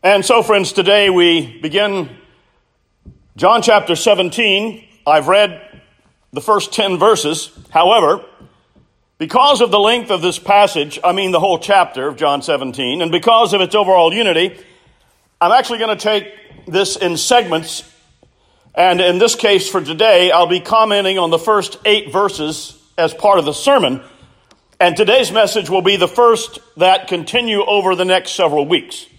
And so, friends, today we begin John chapter 17. I've read the first 10 verses. However, because of the length of this passage, the whole chapter of John 17, and because of its overall unity, I'm actually going to take this in segments. And in this case for today, I'll be commenting on the first 8 verses as part of the sermon. And today's message will be the first that continue over the next several weeks.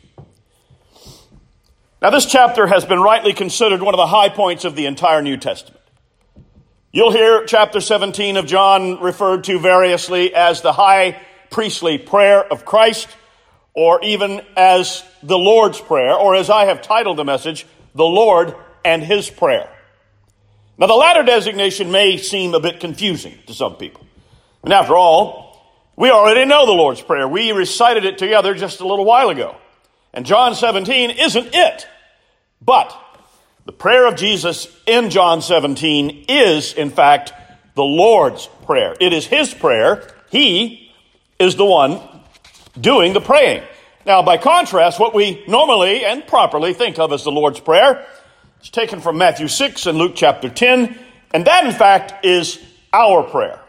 Now, this chapter has been rightly considered one of the high points of the entire New Testament. You'll hear chapter 17 of John referred to variously as the high priestly prayer of Christ, or even as the Lord's Prayer, or as I have titled the message, the Lord and His Prayer. Now, the latter designation may seem a bit confusing to some people. And after all, we already know the Lord's Prayer. We recited it together just a little while ago. And John 17 isn't it. But the prayer of Jesus in John 17 is, in fact, the Lord's Prayer. It is His prayer. He is the one doing the praying. Now, by contrast, what we normally and properly think of as the Lord's Prayer is taken from Matthew 6 and Luke chapter 10, and that, in fact, is our prayer.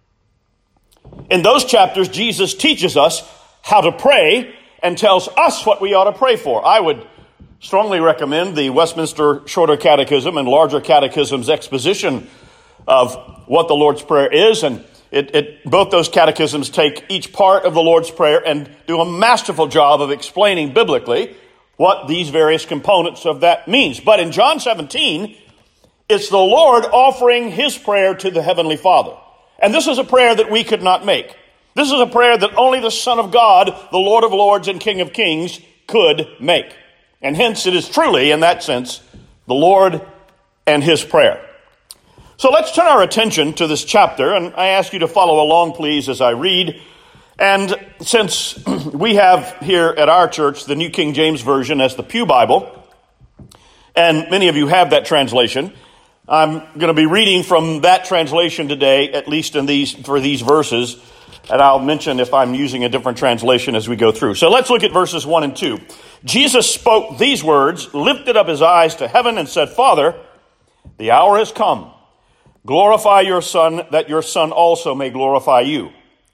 In those chapters, Jesus teaches us how to pray and tells us what we ought to pray for. I would strongly recommend the Westminster Shorter Catechism and Larger Catechism's exposition of what the Lord's Prayer is, and both those catechisms take each part of the Lord's Prayer and do a masterful job of explaining biblically what these various components of that means. But in John 17, it's the Lord offering His prayer to the Heavenly Father. And this is a prayer that we could not make. This is a prayer that only the Son of God, the Lord of Lords and King of Kings, could make. And hence it is truly, in that sense, the Lord and His prayer. So let's turn our attention to this chapter, and I ask you to follow along, please, as I read. And since we have here at our church the New King James Version as the Pew Bible, and many of you have that translation, I'm going to be reading from that translation today, at least for these verses. And I'll mention if I'm using a different translation as we go through. So let's look at verses 1 and 2. Jesus spoke these words, lifted up His eyes to heaven, and said, Father, the hour has come. Glorify your Son, that your Son also may glorify you.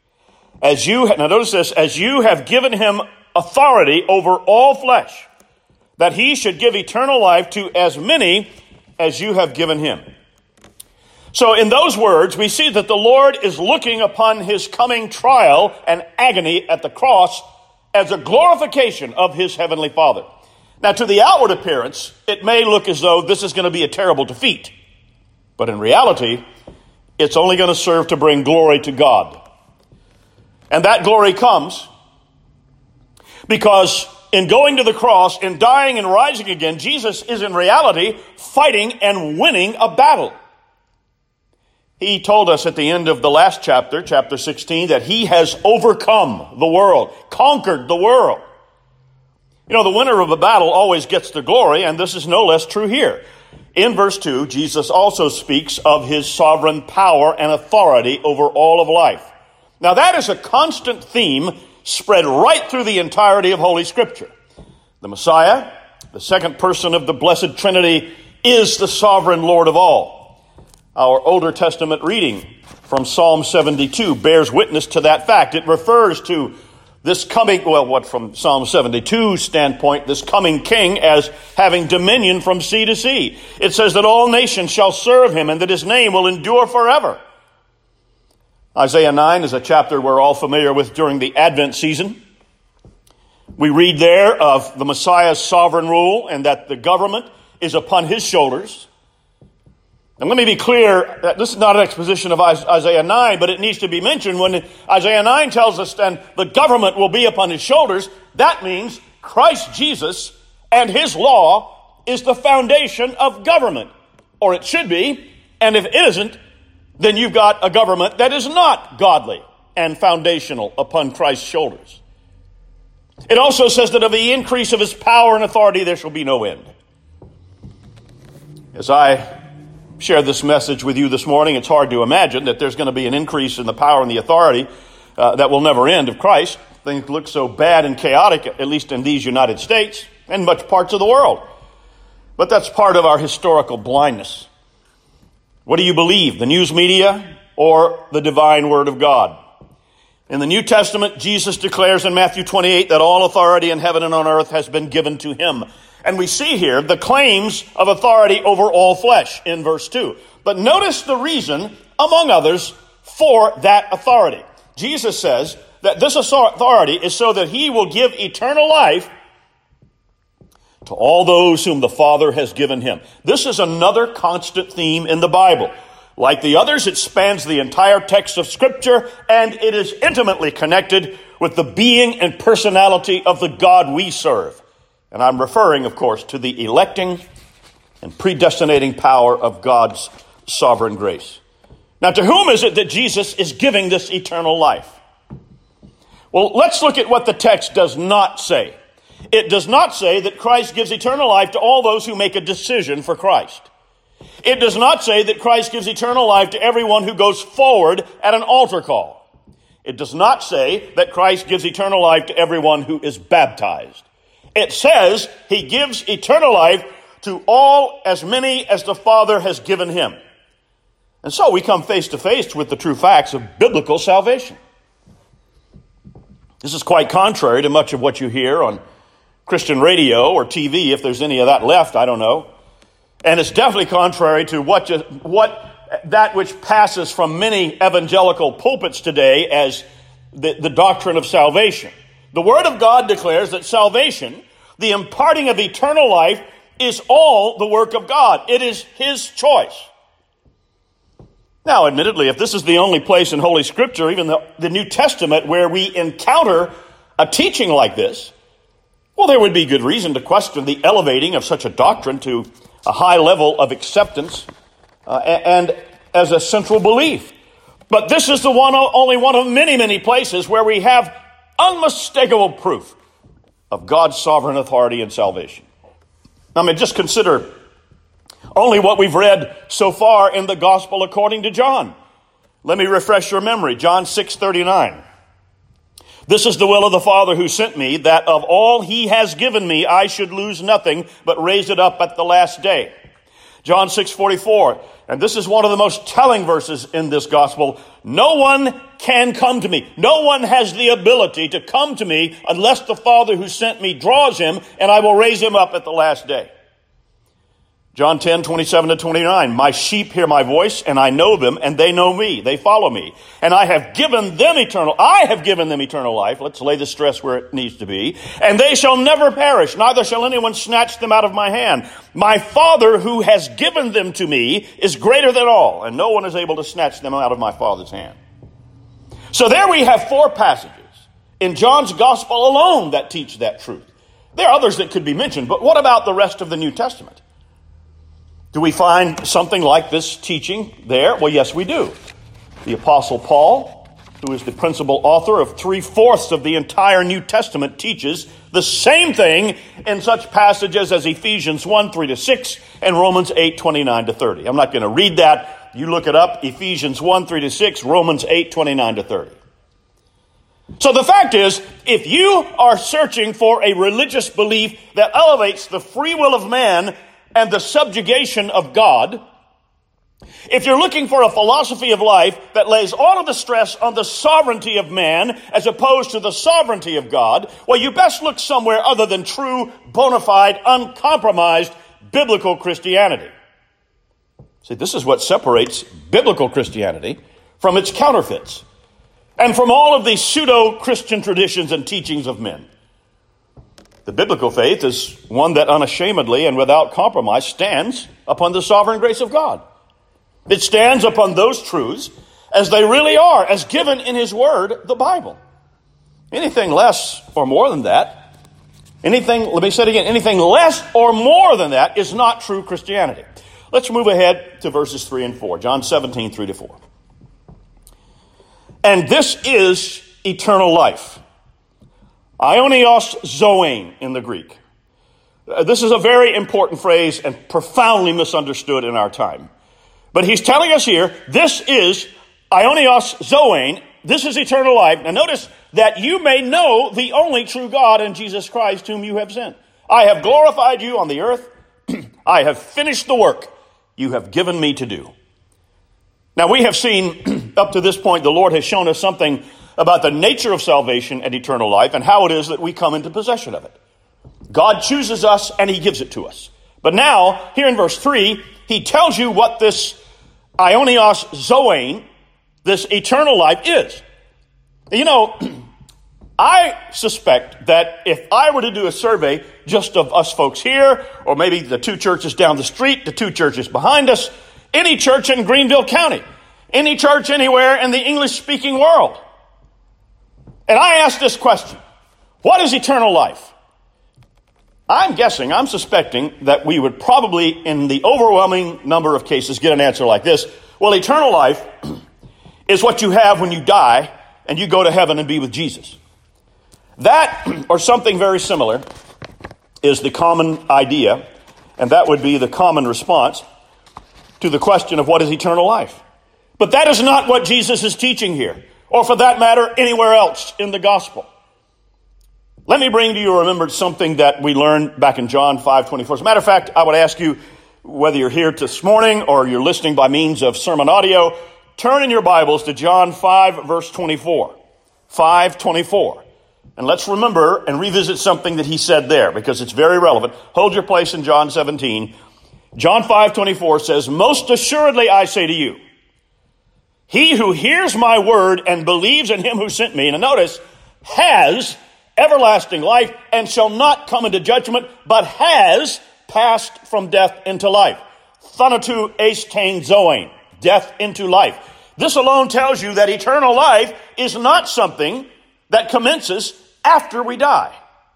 Now notice this, as you have given Him authority over all flesh, that He should give eternal life to as many as you have given Him. So in those words, we see that the Lord is looking upon His coming trial and agony at the cross as a glorification of His Heavenly Father. Now, to the outward appearance, it may look as though this is going to be a terrible defeat. But in reality, it's only going to serve to bring glory to God. And that glory comes because in going to the cross, in dying and rising again, Jesus is in reality fighting and winning a battle. He told us at the end of the last chapter, chapter 16, that He has overcome the world, conquered the world. You know, the winner of a battle always gets the glory, and this is no less true here. In verse 2, Jesus also speaks of His sovereign power and authority over all of life. Now, that is a constant theme spread right through the entirety of Holy Scripture. The Messiah, the second person of the Blessed Trinity, is the sovereign Lord of all. Our Older Testament reading from Psalm 72 bears witness to that fact. It refers to this coming, from Psalm 72's standpoint, this coming king as having dominion from sea to sea. It says that all nations shall serve Him and that His name will endure forever. Isaiah 9 is a chapter we're all familiar with during the Advent season. We read there of the Messiah's sovereign rule and that the government is upon His shoulders. And let me be clear that this is not an exposition of Isaiah 9, but it needs to be mentioned when Isaiah 9 tells us then the government will be upon His shoulders. That means Christ Jesus and His law is the foundation of government. Or it should be. And if it isn't, then you've got a government that is not godly and foundational upon Christ's shoulders. It also says that of the increase of His power and authority there shall be no end. As I share this message with you this morning, it's hard to imagine that there's going to be an increase in the power and the authority that will never end of Christ. Things look so bad and chaotic, at least in these United States. and much parts of the world. But that's part of our historical blindness. What do you believe, the news media or the divine word of God? In the New Testament, Jesus declares in Matthew 28 that all authority in heaven and on earth has been given to him. And we see here the claims of authority over all flesh in verse 2. But notice the reason, among others, for that authority. Jesus says that this authority is so that he will give eternal life to all those whom the Father has given him. This is another constant theme in the Bible. Like the others, it spans the entire text of Scripture, and it is intimately connected with the being and personality of the God we serve. And I'm referring, of course, to the electing and predestinating power of God's sovereign grace. Now, to whom is it that Jesus is giving this eternal life? Well, let's look at what the text does not say. It does not say that Christ gives eternal life to all those who make a decision for Christ. It does not say that Christ gives eternal life to everyone who goes forward at an altar call. It does not say that Christ gives eternal life to everyone who is baptized. It says he gives eternal life to all, as many as the Father has given him. And so we come face to face with the true facts of biblical salvation. This is quite contrary to much of what you hear on Christian radio or TV, if there's any of that left, I don't know. And it's definitely contrary to that which passes from many evangelical pulpits today as the doctrine of salvation. The Word of God declares that salvation, the imparting of eternal life, is all the work of God. It is his choice. Now, admittedly, if this is the only place in Holy Scripture, even the New Testament, where we encounter a teaching like this, well, there would be good reason to question the elevating of such a doctrine to a high level of acceptance and as a central belief. But this is only one of many, many places where we have unmistakable proof of God's sovereign authority and salvation. I mean, just consider only what we've read so far in the Gospel according to John. Let me refresh your memory. John 6:39. This is the will of the Father who sent me, that of all he has given me, I should lose nothing, but raise it up at the last day. John 6:44. And this is one of the most telling verses in this gospel. No one can come to me. No one has the ability to come to me unless the Father who sent me draws him, and I will raise him up at the last day. John 10:27-29. My sheep hear my voice, and I know them, and they know me. They follow me. And I have given them eternal life. Let's lay the stress where it needs to be. And they shall never perish, neither shall anyone snatch them out of my hand. My Father who has given them to me is greater than all, and no one is able to snatch them out of my Father's hand. So there we have 4 passages in John's gospel alone that teach that truth. There are others that could be mentioned, but what about the rest of the New Testament? Do we find something like this teaching there? Well, yes, we do. The Apostle Paul, who is the principal author of 3/4 of the entire New Testament, teaches the same thing in such passages as Ephesians 1:3-6 and Romans 8:29-30. I'm not going to read that. You look it up, Ephesians 1:3-6, Romans 8:29-30. So the fact is, if you are searching for a religious belief that elevates the free will of man and the subjugation of God, if you're looking for a philosophy of life that lays all of the stress on the sovereignty of man as opposed to the sovereignty of God, well, you best look somewhere other than true, bona fide, uncompromised biblical Christianity. See, this is what separates biblical Christianity from its counterfeits and from all of these pseudo-Christian traditions and teachings of men. The biblical faith is one that unashamedly and without compromise stands upon the sovereign grace of God. It stands upon those truths as they really are, as given in his word, the Bible. Anything less or more than that, anything less or more than that is not true Christianity. Let's move ahead to verses 3 and 4. John 17:3-4. And this is eternal life. Aionios zoein in the Greek. This is a very important phrase and profoundly misunderstood in our time. But he's telling us here, this is aionios zoein, this is eternal life. Now notice that you may know the only true God in Jesus Christ whom you have sent. I have glorified you on the earth. I have finished the work you have given me to do. Now we have seen up to this point, the Lord has shown us something about the nature of salvation and eternal life and how it is that we come into possession of it. God chooses us and he gives it to us. But now, here in verse 3, he tells you what this aionios zoe, this eternal life is. You know, I suspect that if I were to do a survey just of us folks here, or maybe the two churches down the street, the two churches behind us, any church in Greenville County, any church anywhere in the English-speaking world, and I ask this question, what is eternal life? I'm suspecting that we would probably, in the overwhelming number of cases, get an answer like this. Well, eternal life is what you have when you die and you go to heaven and be with Jesus. That, or something very similar, is the common idea, and that would be the common response to the question of what is eternal life. But that is not what Jesus is teaching here, or for that matter, anywhere else in the gospel. Let me bring to your remembrance something that we learned back in John 5:24. As a matter of fact, I would ask you, whether you're here this morning or you're listening by means of sermon audio, turn in your Bibles to John 5, verse 24. 5:24. And let's remember and revisit something that he said there, because it's very relevant. Hold your place in John 17. John 5:24 says, "Most assuredly I say to you, he who hears my word and believes in him who sent me," and notice, has everlasting life and shall not come into judgment, but has passed from death into life. Thanatu eistain zoe, death into life. This alone tells you that eternal life is not something that commences after we die.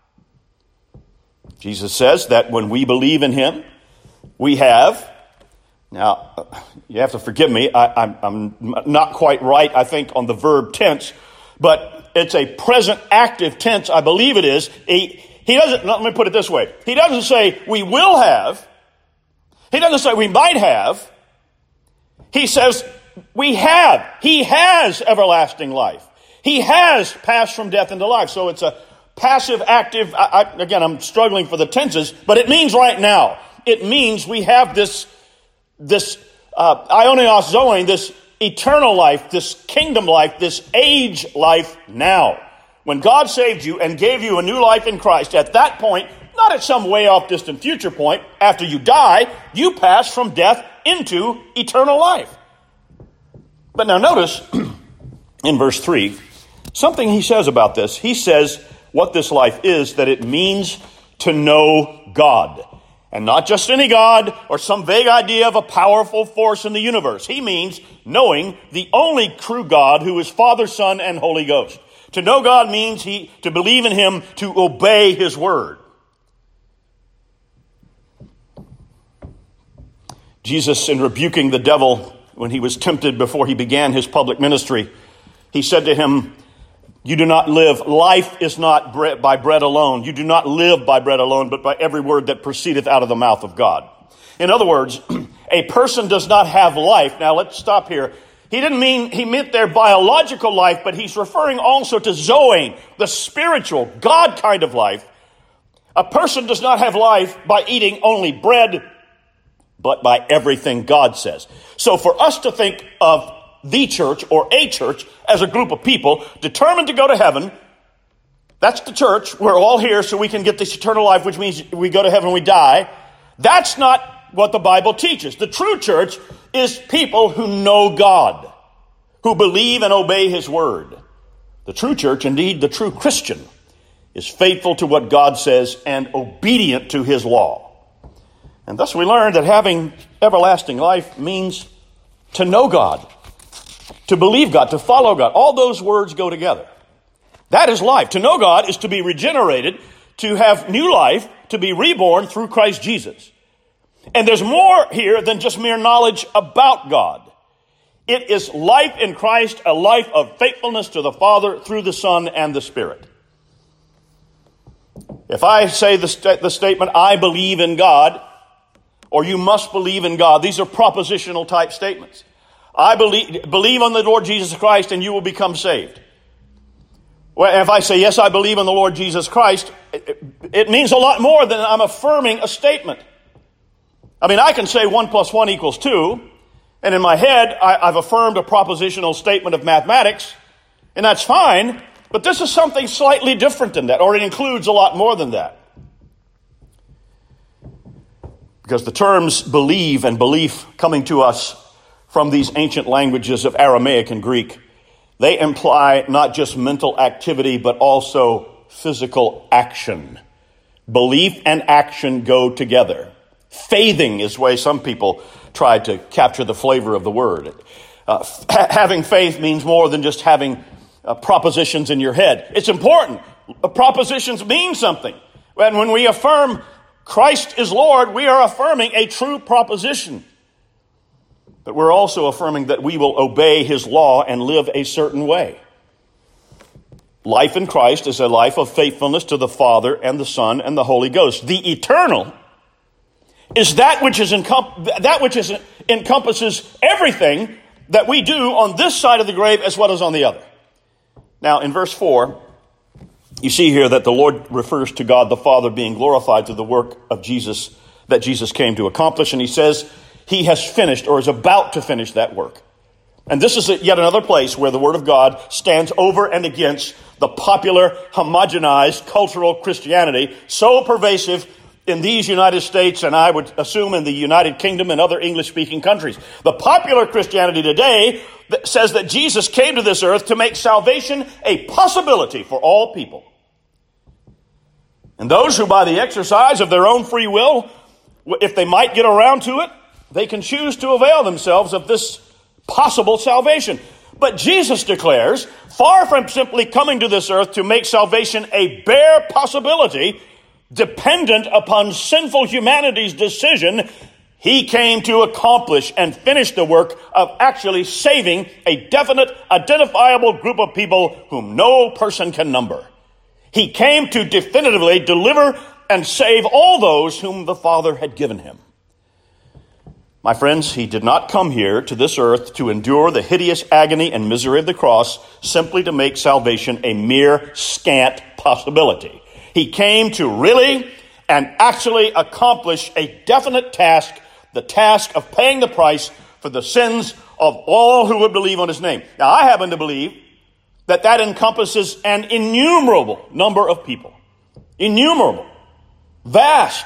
Jesus says that when we believe in him, we have, now you have to forgive me, I'm not quite right, I think, on the verb tense, but it's a present active tense, I believe it is. He doesn't, let me put it this way. He doesn't say we will have. He doesn't say we might have. He says we have. He has everlasting life. He has passed from death into life. So it's a passive active, again, I'm struggling for the tenses, but it means right now. It means we have this aionios zoe, this eternal life, this kingdom life, this age life now. When God saved you and gave you a new life in Christ, at that point, not at some way off distant future point, after you die, you pass from death into eternal life. But now notice, in verse 3, something he says about this. He says what this life is, that it means to know God. And not just any God or some vague idea of a powerful force in the universe. He means knowing the only true God, who is Father, Son, and Holy Ghost. To know God means to believe in him, to obey his word. Jesus, in rebuking the devil when he was tempted before he began his public ministry, he said to him, "You do not live. Life is not by bread alone. You do not live by bread alone, but by every word that proceedeth out of the mouth of God." In other words, a person does not have life. Now let's stop here. He meant their biological life, but he's referring also to Zoe, the spiritual, God kind of life. A person does not have life by eating only bread, but by everything God says. So for us to think of the church or a church as a group of people determined to go to heaven, that's the church. We're all here so we can get this eternal life, which means we go to heaven when we die. That's not what the Bible teaches. The true church is people who know God, who believe and obey his word. The true church, indeed the true Christian, is faithful to what God says and obedient to his law. And thus we learn that having everlasting life means to know God, to believe God, to follow God. All those words go together. That is life. To know God is to be regenerated, to have new life, to be reborn through Christ Jesus. And there's more here than just mere knowledge about God. It is life in Christ, a life of faithfulness to the Father through the Son and the Spirit. If I say the statement, "I believe in God," or "you must believe in God," these are propositional type statements. I believe on the Lord Jesus Christ and you will become saved. Well, if I say, yes, I believe in the Lord Jesus Christ, it means a lot more than I'm affirming a statement. I mean, I can say 1 + 1 = 2, and in my head, I've affirmed a propositional statement of mathematics, and that's fine, but this is something slightly different than that, or it includes a lot more than that. Because the terms believe and belief coming to us from these ancient languages of Aramaic and Greek, they imply not just mental activity, but also physical action. Belief and action go together. Faithing is the way some people try to capture the flavor of the word. Having faith means more than just having propositions in your head. It's important. Propositions mean something. And when we affirm Christ is Lord, we are affirming a true proposition. But we're also affirming that we will obey his law and live a certain way. Life in Christ is a life of faithfulness to the Father and the Son and the Holy Ghost. The eternal is that which encompasses everything that we do on this side of the grave as well as on the other. Now, in verse 4, you see here that the Lord refers to God the Father being glorified through the work of Jesus that Jesus came to accomplish. And he says he has finished or is about to finish that work. And this is yet another place where the Word of God stands over and against the popular, homogenized cultural Christianity so pervasive in these United States, and I would assume in the United Kingdom and other English-speaking countries. The popular Christianity today says that Jesus came to this earth to make salvation a possibility for all people. And those who, by the exercise of their own free will, if they might get around to it, they can choose to avail themselves of this possible salvation. But Jesus declares, far from simply coming to this earth to make salvation a bare possibility, dependent upon sinful humanity's decision, he came to accomplish and finish the work of actually saving a definite, identifiable group of people whom no person can number. He came to definitively deliver and save all those whom the Father had given him. My friends, he did not come here to this earth to endure the hideous agony and misery of the cross simply to make salvation a mere scant possibility. He came to really and actually accomplish a definite task, the task of paying the price for the sins of all who would believe on his name. Now, I happen to believe that encompasses an innumerable number of people. Innumerable. Vast.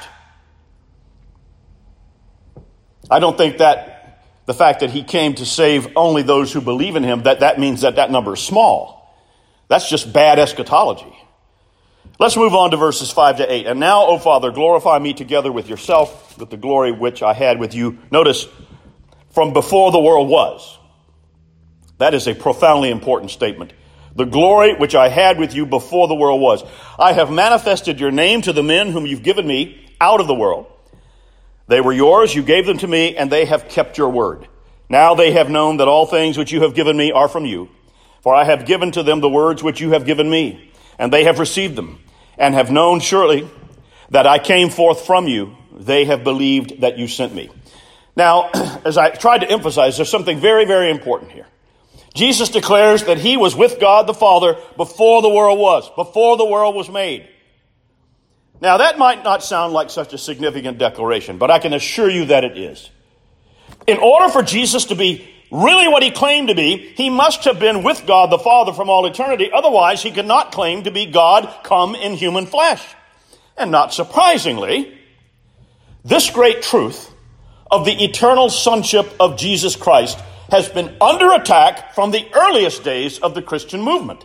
I don't think that the fact that he came to save only those who believe in him, that means that number is small. That's just bad eschatology. Let's move on to verses 5 to 8. And now, O Father, glorify me together with yourself, with the glory which I had with you. Notice, from before the world was. That is a profoundly important statement. The glory which I had with you before the world was. I have manifested your name to the men whom you've given me out of the world. They were yours, you gave them to me, and they have kept your word. Now they have known that all things which you have given me are from you. For I have given to them the words which you have given me, and they have received them, and have known surely that I came forth from you. They have believed that you sent me. Now, as I tried to emphasize, there's something very, very important here. Jesus declares that he was with God the Father before the world was made. Now, that might not sound like such a significant declaration, but I can assure you that it is. In order for Jesus to be really what he claimed to be, he must have been with God the Father from all eternity. Otherwise, he could not claim to be God come in human flesh. And not surprisingly, this great truth of the eternal sonship of Jesus Christ has been under attack from the earliest days of the Christian movement.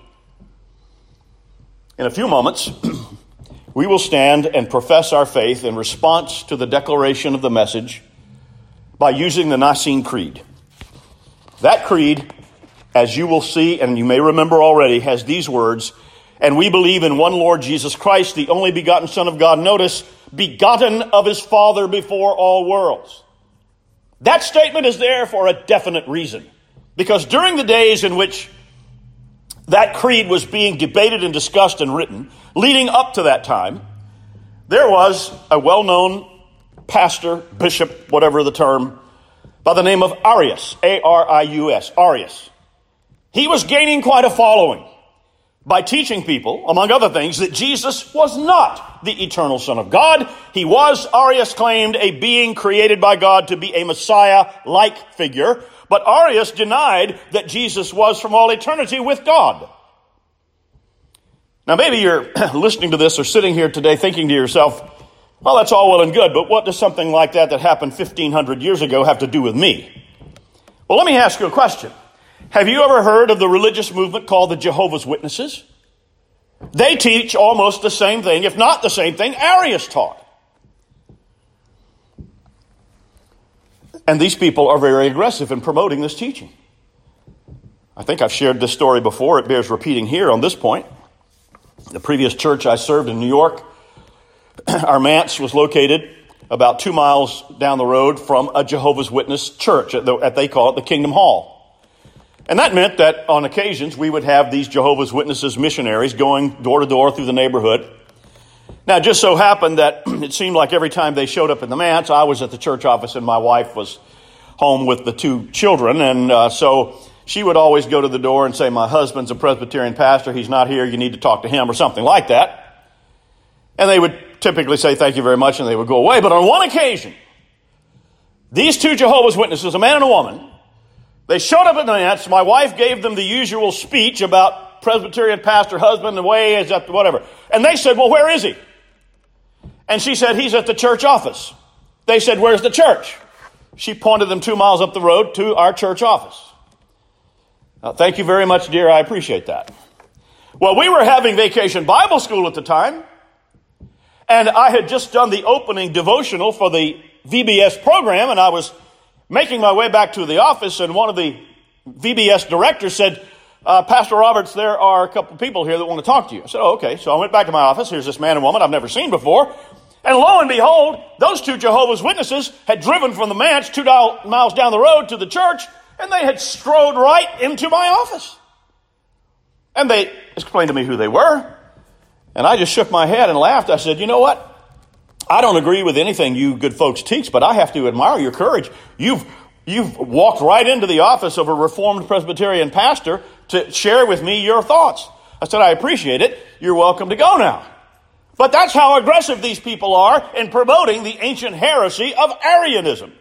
In a few moments, we will stand and profess our faith in response to the declaration of the message by using the Nicene Creed. That creed, as you will see, and you may remember already, has these words, and we believe in one Lord Jesus Christ, the only begotten Son of God. Notice, begotten of his Father before all worlds. That statement is there for a definite reason. Because during the days in which that creed was being debated and discussed and written, leading up to that time, there was a well-known pastor, bishop, whatever the term, by the name of Arius, A-R-I-U-S, Arius. He was gaining quite a following. by teaching people, among other things, that Jesus was not the eternal Son of God. He was, Arius claimed, a being created by God to be a Messiah-like figure, but Arius denied that Jesus was from all eternity with God. Now, maybe you're listening to this or sitting here today thinking to yourself, well, that's all well and good, but what does something like that happened 1,500 years ago have to do with me? Well, let me ask you a question. Have you ever heard of the religious movement called the Jehovah's Witnesses? They teach almost the same thing, if not the same thing, Arius taught. And these people are very aggressive in promoting this teaching. I think I've shared this story before. It bears repeating here on this point. The previous church I served in New York, our manse was located about 2 miles down the road from a Jehovah's Witness church. They call it the Kingdom Hall. And that meant that on occasions we would have these Jehovah's Witnesses missionaries going door to door through the neighborhood. Now, it just so happened that it seemed like every time they showed up in the manse, I was at the church office and my wife was home with the 2 children. And so she would always go to the door and say, my husband's a Presbyterian pastor. He's not here. You need to talk to him, or something like that. And they would typically say, thank you very much, and they would go away. But on one occasion, these 2 Jehovah's Witnesses, a man and a woman, they showed up at the manse. My wife gave them the usual speech about Presbyterian pastor, husband, the way is up, whatever. And they said, well, where is he? And she said, he's at the church office. They said, where's the church? She pointed them 2 miles up the road to our church office. Now, thank you very much, dear. I appreciate that. Well, we were having Vacation Bible School at the time, and I had just done the opening devotional for the VBS program, and I was making my way back to the office, and one of the VBS directors said, Pastor Roberts, there are a couple of people here that want to talk to you. I said, oh, okay. So I went back to my office. Here's this man and woman I've never seen before. And lo and behold, those 2 Jehovah's Witnesses had driven from the manse 2 miles down the road to the church, and they had strode right into my office. And they explained to me who they were. And I just shook my head and laughed. I said, you know what? I don't agree with anything you good folks teach, but I have to admire your courage. You've walked right into the office of a Reformed Presbyterian pastor to share with me your thoughts. I said, I appreciate it. You're welcome to go now. But that's how aggressive these people are in promoting the ancient heresy of Arianism.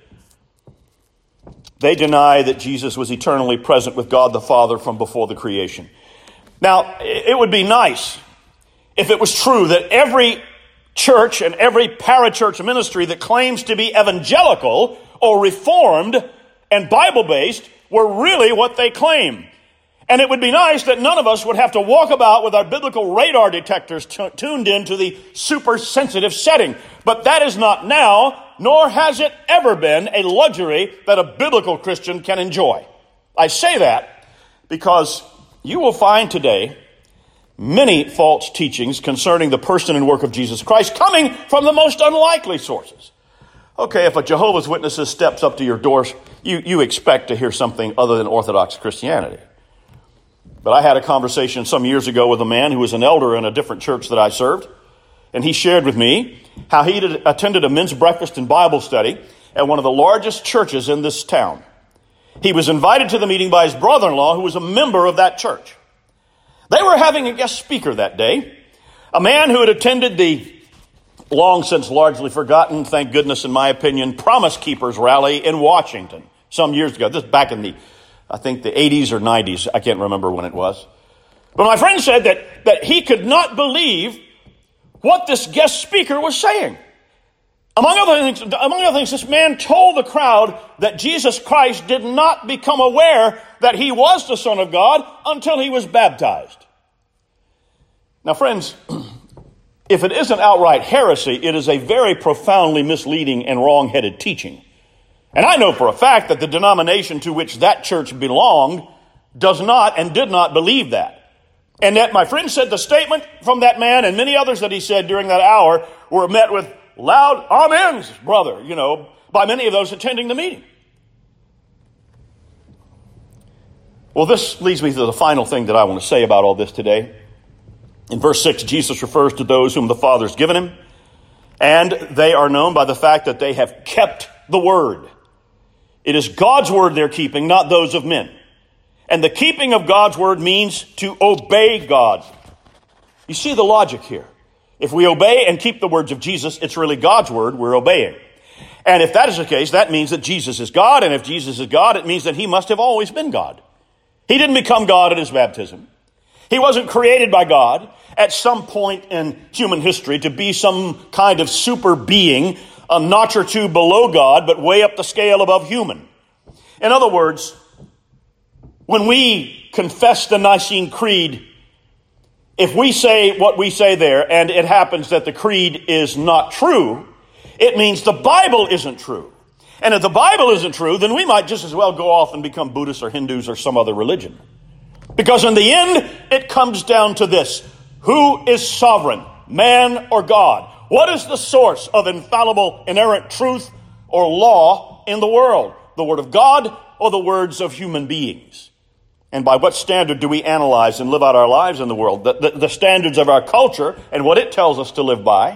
They deny that Jesus was eternally present with God the Father from before the creation. Now, it would be nice if it was true that every church and every parachurch ministry that claims to be evangelical or reformed and Bible-based were really what they claim. And it would be nice that none of us would have to walk about with our biblical radar detectors tuned into the super sensitive setting. But that is not now, nor has it ever been, a luxury that a biblical Christian can enjoy. I say that because you will find today many false teachings concerning the person and work of Jesus Christ coming from the most unlikely sources. Okay, if a Jehovah's Witness steps up to your doors, you expect to hear something other than Orthodox Christianity. But I had a conversation some years ago with a man who was an elder in a different church that I served, and he shared with me how he had attended a men's breakfast and Bible study at one of the largest churches in this town. He was invited to the meeting by his brother-in-law, who was a member of that church. They were having a guest speaker that day, a man who had attended the long since largely forgotten, thank goodness in my opinion, Promise Keepers rally in Washington some years ago. This back in the 80s or 90s. I can't remember when it was. But my friend said that he could not believe what this guest speaker was saying. Among other things, this man told the crowd that Jesus Christ did not become aware that he was the Son of God until he was baptized. Now, friends, if it isn't outright heresy, it is a very profoundly misleading and wrong-headed teaching. And I know for a fact that the denomination to which that church belonged does not and did not believe that. And that my friend said the statement from that man and many others that he said during that hour were met with loud amens, brother, by many of those attending the meeting. Well, this leads me to the final thing that I want to say about all this today. In verse 6, Jesus refers to those whom the Father has given him, and they are known by the fact that they have kept the word. It is God's word they're keeping, not those of men. And the keeping of God's word means to obey God. You see the logic here. If we obey and keep the words of Jesus, it's really God's word we're obeying. And if that is the case, that means that Jesus is God. And if Jesus is God, it means that he must have always been God. He didn't become God at his baptism. He wasn't created by God at some point in human history to be some kind of super being, a notch or two below God, but way up the scale above human. In other words, when we confess the Nicene Creed, if we say what we say there, and it happens that the creed is not true, it means the Bible isn't true. And if the Bible isn't true, then we might just as well go off and become Buddhists or Hindus or some other religion. Because in the end, it comes down to this. Who is sovereign, man or God? What is the source of infallible, inerrant truth or law in the world? The Word of God or the words of human beings? And by what standard do we analyze and live out our lives in the world? The standards of our culture and what it tells us to live by.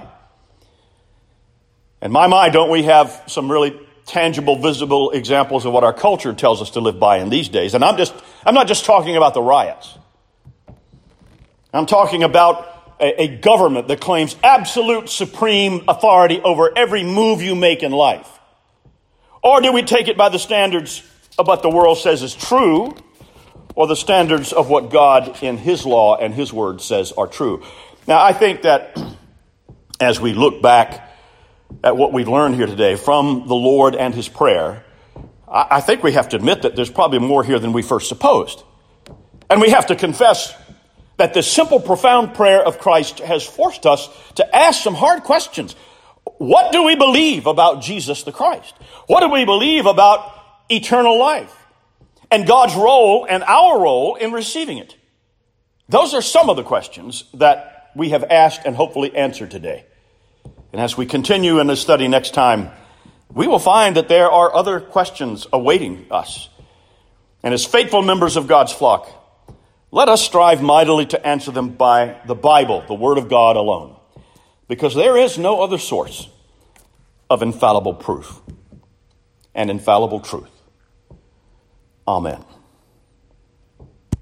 In my mind, don't we have some really tangible, visible examples of what our culture tells us to live by in these days? And I'm not just talking about the riots. I'm talking about a government that claims absolute supreme authority over every move you make in life. Or do we take it by the standards of what the world says is true, or the standards of what God in his law and his word says are true? Now, I think that as we look back at what we've learned here today from the Lord and his prayer, I think we have to admit that there's probably more here than we first supposed. And we have to confess that this simple, profound prayer of Christ has forced us to ask some hard questions. What do we believe about Jesus the Christ? What do we believe about eternal life? And God's role and our role in receiving it. Those are some of the questions that we have asked and hopefully answered today. And as we continue in this study next time, we will find that there are other questions awaiting us. And as faithful members of God's flock, let us strive mightily to answer them by the Bible, the Word of God alone. Because there is no other source of infallible proof and infallible truth. Amen.